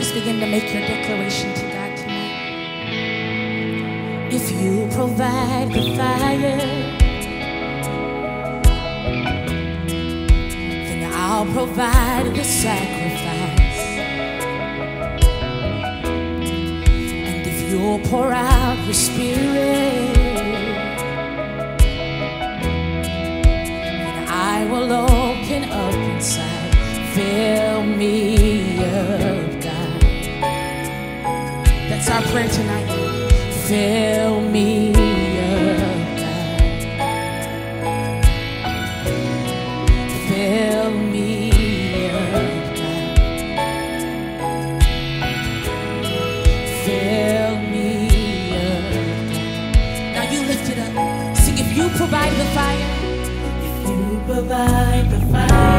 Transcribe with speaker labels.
Speaker 1: just begin to make your declaration to God tonight. If you provide the fire, then I'll provide the sacrifice. And if you'll pour out your spirit, then I will open up inside. Fill me up, God. That's our prayer tonight. Fill me up, God. Fill me up, God. Fill me up, God. Now you lift it up. Sing, if you provide the fire.
Speaker 2: If you provide the fire,